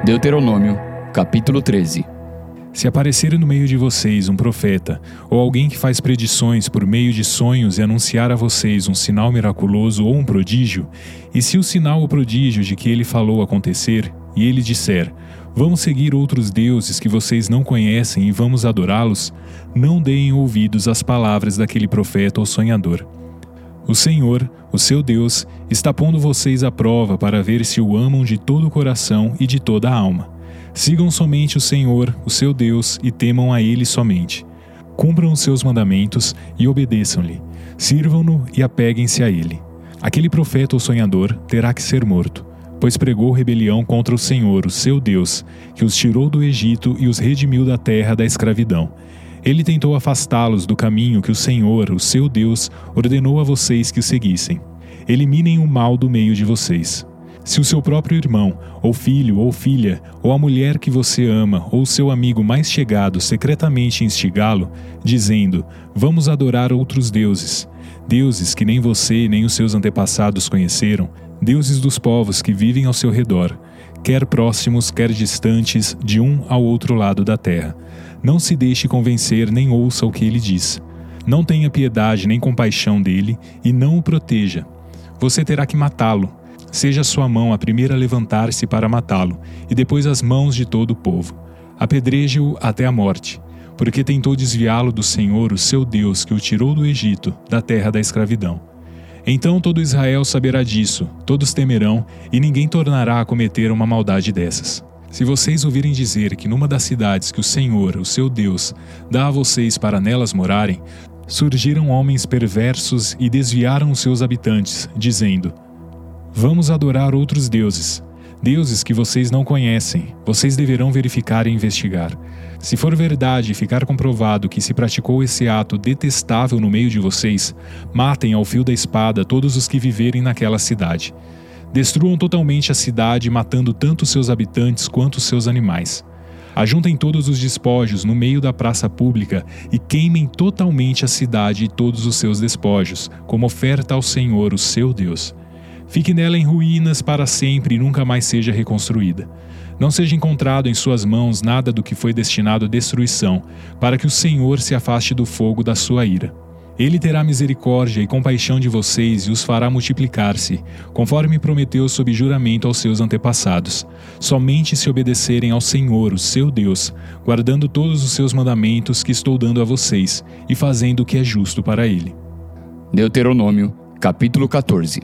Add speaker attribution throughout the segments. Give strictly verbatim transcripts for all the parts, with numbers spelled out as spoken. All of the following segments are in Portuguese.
Speaker 1: Deuteronômio, capítulo treze.
Speaker 2: Se aparecer no meio de vocês um profeta, ou alguém que faz predições por meio de sonhos e anunciar a vocês um sinal miraculoso ou um prodígio, e se o sinal ou prodígio de que ele falou acontecer, e ele disser, vamos seguir outros deuses que vocês não conhecem e vamos adorá-los, não deem ouvidos às palavras daquele profeta ou sonhador. O Senhor, o seu Deus, está pondo vocês à prova para ver se o amam de todo o coração e de toda a alma. Sigam somente o Senhor, o seu Deus, e temam a Ele somente. Cumpram os seus mandamentos e obedeçam-lhe. Sirvam-no e apeguem-se a Ele. Aquele profeta ou sonhador terá que ser morto, pois pregou rebelião contra o Senhor, o seu Deus, que os tirou do Egito e os redimiu da terra da escravidão. Ele tentou afastá-los do caminho que o Senhor, o seu Deus, ordenou a vocês que o seguissem. Eliminem o mal do meio de vocês. Se o seu próprio irmão, ou filho, ou filha, ou a mulher que você ama, ou o seu amigo mais chegado secretamente instigá-lo, dizendo, vamos adorar outros deuses, deuses que nem você nem os seus antepassados conheceram, deuses dos povos que vivem ao seu redor, quer próximos, quer distantes, de um ao outro lado da terra. Não se deixe convencer nem ouça o que ele diz. Não tenha piedade nem compaixão dele e não o proteja. Você terá que matá-lo. Seja sua mão a primeira a levantar-se para matá-lo, e depois as mãos de todo o povo. Apedreje-o até a morte, porque tentou desviá-lo do Senhor, o seu Deus, que o tirou do Egito, da terra da escravidão. Então todo Israel saberá disso, todos temerão, e ninguém tornará a cometer uma maldade dessas. Se vocês ouvirem dizer que numa das cidades que o Senhor, o seu Deus, dá a vocês para nelas morarem, surgiram homens perversos e desviaram os seus habitantes, dizendo, vamos adorar outros deuses, deuses que vocês não conhecem, vocês deverão verificar e investigar. Se for verdade e ficar comprovado que se praticou esse ato detestável no meio de vocês, matem ao fio da espada todos os que viverem naquela cidade. Destruam totalmente a cidade, matando tanto seus habitantes quanto seus animais. Ajuntem todos os despojos no meio da praça pública e queimem totalmente a cidade e todos os seus despojos, como oferta ao Senhor, o seu Deus. Fique nela em ruínas para sempre e nunca mais seja reconstruída. Não seja encontrado em suas mãos nada do que foi destinado à destruição, para que o Senhor se afaste do fogo da sua ira. Ele terá misericórdia e compaixão de vocês e os fará multiplicar-se, conforme prometeu sob juramento aos seus antepassados, somente se obedecerem ao Senhor, o seu Deus, guardando todos os seus mandamentos que estou dando a vocês, e fazendo o que é justo para Ele.
Speaker 1: Deuteronômio, capítulo quatorze.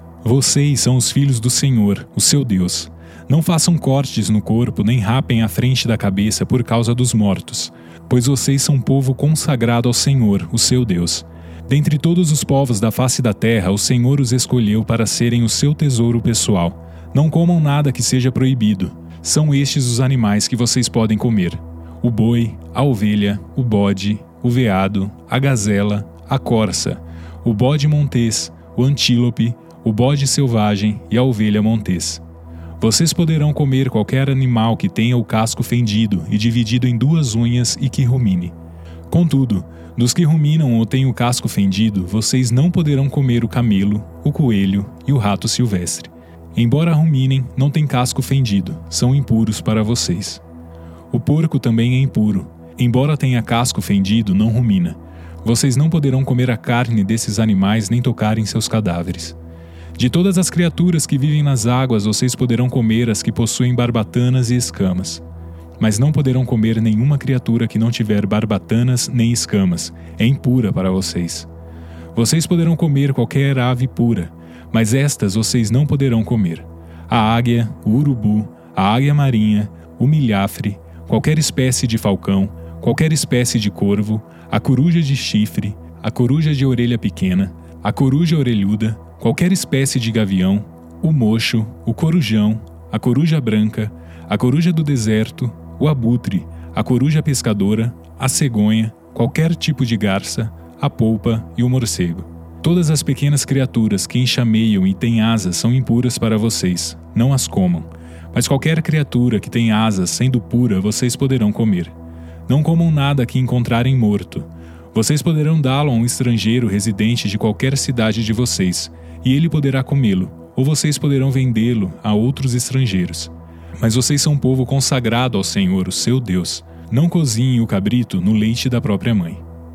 Speaker 2: Vocês são os filhos do Senhor, o seu Deus. Não façam cortes no corpo, nem rapem a frente da cabeça por causa dos mortos, pois vocês são povo consagrado ao Senhor, o seu Deus. Dentre todos os povos da face da terra, o Senhor os escolheu para serem o seu tesouro pessoal. Não comam nada que seja proibido. São estes os animais que vocês podem comer: o boi, a ovelha, o bode, o veado, a gazela, a corça, o bode montês, o antílope, o bode selvagem e a ovelha montês. Vocês poderão comer qualquer animal que tenha o casco fendido e dividido em duas unhas e que rumine. Contudo, dos que ruminam ou têm o casco fendido, vocês não poderão comer o camelo, o coelho e o rato silvestre. Embora ruminem, não têm casco fendido, são impuros para vocês. O porco também é impuro. Embora tenha casco fendido, não rumina. Vocês não poderão comer a carne desses animais nem tocar em seus cadáveres. De todas as criaturas que vivem nas águas, vocês poderão comer as que possuem barbatanas e escamas. Mas não poderão comer nenhuma criatura que não tiver barbatanas nem escamas. É impura para vocês. Vocês poderão comer qualquer ave pura, mas estas vocês não poderão comer: a águia, o urubu, a águia marinha, o milhafre, qualquer espécie de falcão, qualquer espécie de corvo, a coruja de chifre, a coruja de orelha pequena, a coruja orelhuda, qualquer espécie de gavião, o mocho, o corujão, a coruja branca, a coruja do deserto, o abutre, a coruja pescadora, a cegonha, qualquer tipo de garça, a polpa e o morcego. Todas as pequenas criaturas que enxameiam e têm asas são impuras para vocês, não as comam. Mas qualquer criatura que tem asas, sendo pura, vocês poderão comer. Não comam nada que encontrarem morto. Vocês poderão dá-lo a um estrangeiro residente de qualquer cidade de vocês, e ele poderá comê-lo, ou vocês poderão vendê-lo a outros estrangeiros. Mas vocês são um povo consagrado ao Senhor, o seu Deus. Não cozinhem o cabrito no leite da própria mãe.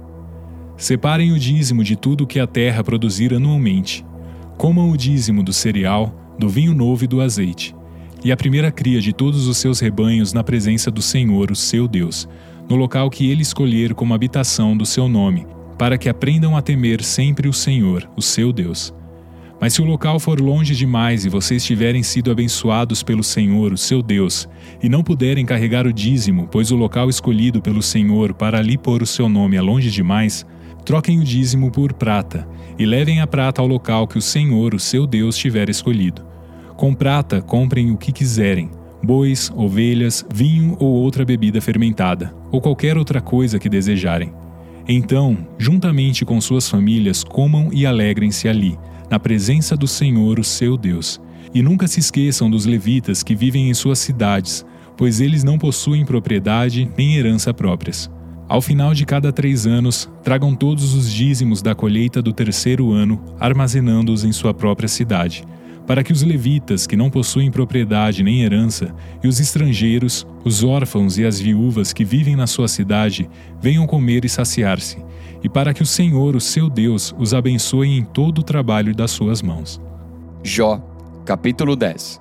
Speaker 2: Separem o dízimo de tudo o que a terra produzir anualmente. Comam o dízimo do cereal, do vinho novo e do azeite, e a primeira cria de todos os seus rebanhos na presença do Senhor, o seu Deus, no local que ele escolher como habitação do seu nome, para que aprendam a temer sempre o Senhor, o seu Deus. Mas se o local for longe demais e vocês tiverem sido abençoados pelo Senhor, o seu Deus, e não puderem carregar o dízimo, pois o local escolhido pelo Senhor para ali pôr o seu nome é longe demais, troquem o dízimo por prata, e levem a prata ao local que o Senhor, o seu Deus, tiver escolhido. Com prata comprem o que quiserem, bois, ovelhas, vinho ou outra bebida fermentada, ou qualquer outra coisa que desejarem. Então, juntamente com suas famílias, comam e alegrem-se ali, na presença do Senhor, o seu Deus. E nunca se esqueçam dos levitas que vivem em suas cidades, pois eles não possuem propriedade nem herança próprias. Ao final de cada três anos, tragam todos os dízimos da colheita do terceiro ano, armazenando-os em sua própria cidade, para que os levitas, que não possuem propriedade nem herança, e os estrangeiros, os órfãos e as viúvas que vivem na sua cidade, venham comer e saciar-se, e para que o Senhor, o seu Deus, os abençoe em todo o trabalho das suas mãos.
Speaker 1: Jó, capítulo dez.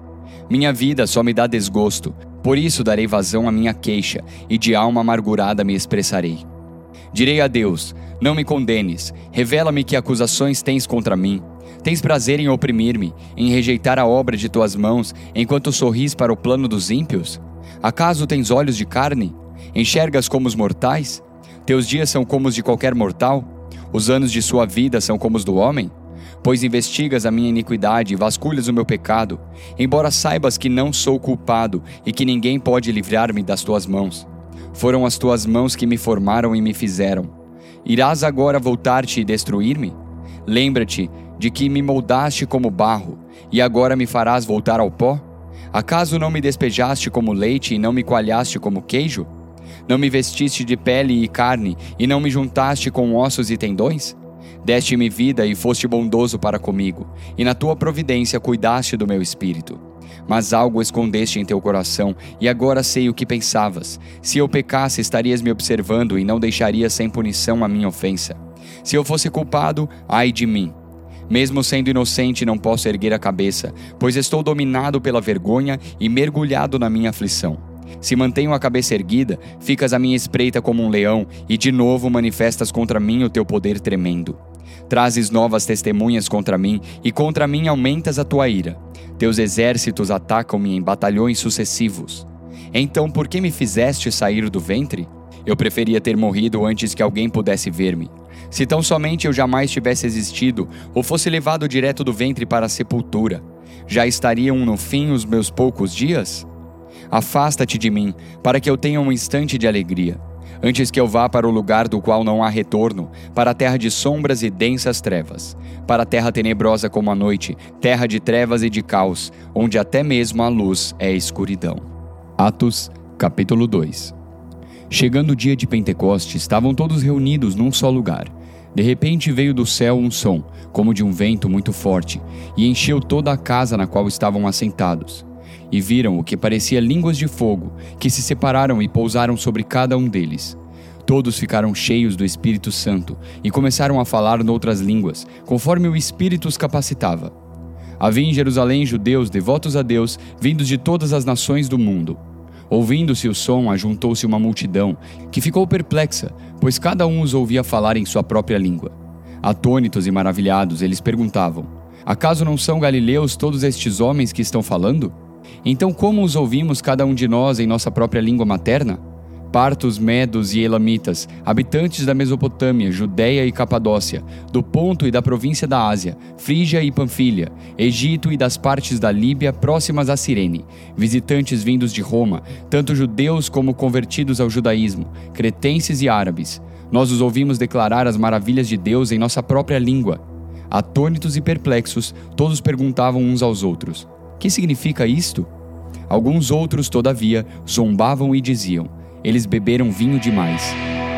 Speaker 1: Minha vida só me dá desgosto, por isso darei vazão à minha queixa, e de alma amargurada me expressarei. Direi a Deus, não me condenes, revela-me que acusações tens contra mim. Tens prazer em oprimir-me, em rejeitar a obra de tuas mãos, enquanto sorris para o plano dos ímpios? Acaso tens olhos de carne? Enxergas como os mortais? Teus dias são como os de qualquer mortal? Os anos de sua vida são como os do homem? Pois investigas a minha iniquidade e vasculhas o meu pecado, embora saibas que não sou culpado e que ninguém pode livrar-me das tuas mãos. Foram as tuas mãos que me formaram e me fizeram. Irás agora voltar-te e destruir-me? Lembra-te de que me moldaste como barro, e agora me farás voltar ao pó? Acaso não me despejaste como leite e não me coalhaste como queijo? Não me vestiste de pele e carne, e não me juntaste com ossos e tendões? Deste-me vida e foste bondoso para comigo, e na tua providência cuidaste do meu espírito. Mas algo escondeste em teu coração, e agora sei o que pensavas. Se eu pecasse, estarias me observando e não deixarias sem punição a minha ofensa. Se eu fosse culpado, ai de mim. Mesmo sendo inocente, não posso erguer a cabeça, pois estou dominado pela vergonha e mergulhado na minha aflição. Se mantenho a cabeça erguida, ficas à minha espreita como um leão, e de novo manifestas contra mim o teu poder tremendo. Trazes novas testemunhas contra mim, e contra mim aumentas a tua ira. Teus exércitos atacam-me em batalhões sucessivos. Então por que me fizeste sair do ventre? Eu preferia ter morrido antes que alguém pudesse ver-me. Se tão somente eu jamais tivesse existido, ou fosse levado direto do ventre para a sepultura, já estariam no fim os meus poucos dias? Afasta-te de mim, para que eu tenha um instante de alegria, antes que eu vá para o lugar do qual não há retorno, para a terra de sombras e densas trevas, para a terra tenebrosa como a noite, terra de trevas e de caos, onde até mesmo a luz é escuridão. Atos, capítulo dois. Chegando o dia de Pentecostes, estavam todos reunidos num só lugar. De repente veio do céu um som, como de um vento muito forte, e encheu toda a casa na qual estavam assentados. E viram o que parecia línguas de fogo, que se separaram e pousaram sobre cada um deles. Todos ficaram cheios do Espírito Santo e começaram a falar noutras línguas, conforme o Espírito os capacitava. Havia em Jerusalém judeus devotos a Deus, vindos de todas as nações do mundo. Ouvindo-se o som, ajuntou-se uma multidão, que ficou perplexa, pois cada um os ouvia falar em sua própria língua. Atônitos e maravilhados, eles perguntavam: acaso não são galileus todos estes homens que estão falando? Então como os ouvimos cada um de nós em nossa própria língua materna? Partos, medos e elamitas, habitantes da Mesopotâmia, Judéia e Capadócia, do Ponto e da província da Ásia, Frígia e Panfilha, Egito e das partes da Líbia próximas a Cirene, visitantes vindos de Roma, tanto judeus como convertidos ao judaísmo, cretenses e árabes. Nós os ouvimos declarar as maravilhas de Deus em nossa própria língua. Atônitos e perplexos, todos perguntavam uns aos outros: que significa isto? Alguns outros, todavia, zombavam e diziam: eles beberam vinho demais.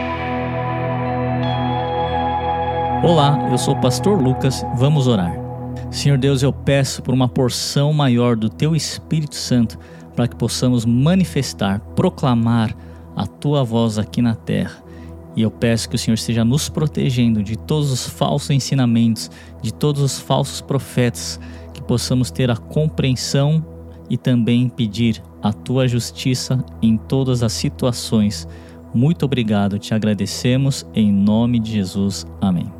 Speaker 3: Olá, eu sou o pastor Lucas, vamos orar. Senhor Deus, eu peço por uma porção maior do Teu Espírito Santo para que possamos manifestar, proclamar a Tua voz aqui na terra. E eu peço que o Senhor esteja nos protegendo de todos os falsos ensinamentos, de todos os falsos profetas, que possamos ter a compreensão e também pedir a Tua justiça em todas as situações. Muito obrigado, te agradecemos em nome de Jesus. Amém.